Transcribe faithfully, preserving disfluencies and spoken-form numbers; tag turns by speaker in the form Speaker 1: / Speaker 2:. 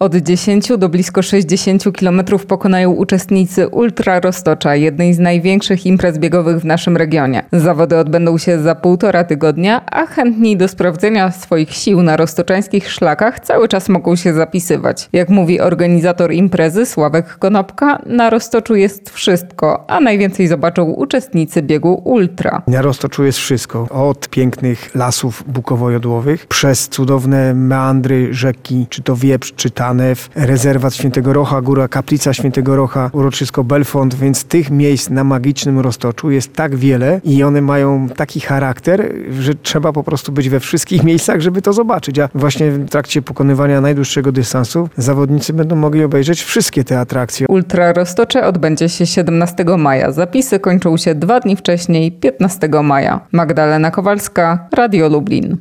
Speaker 1: Od dziesięciu do blisko sześćdziesięciu kilometrów pokonają uczestnicy Ultra Roztocza, jednej z największych imprez biegowych w naszym regionie. Zawody odbędą się za półtora tygodnia, a chętni do sprawdzenia swoich sił na roztoczańskich szlakach cały czas mogą się zapisywać. Jak mówi organizator imprezy Sławek Konopka, na Roztoczu jest wszystko, a najwięcej zobaczą uczestnicy biegu Ultra.
Speaker 2: Na Roztoczu jest wszystko. Od pięknych lasów bukowo-jodłowych, przez cudowne meandry rzeki, czy to Wieprz, czy Tanew, rezerwat Świętego Rocha, Góra Kaplica Świętego Rocha, uroczysko Belfont, więc tych miejsc na magicznym Roztoczu jest tak wiele i one mają taki charakter, że trzeba po prostu być we wszystkich miejscach, żeby to zobaczyć. A właśnie w trakcie pokonywania najdłuższego dystansu zawodnicy będą mogli obejrzeć wszystkie te atrakcje.
Speaker 1: Ultra Roztocze odbędzie się siedemnastego maja. Zapisy kończą się dwa dni wcześniej, piętnastego maja. Magdalena Kowalska, Radio Lublin.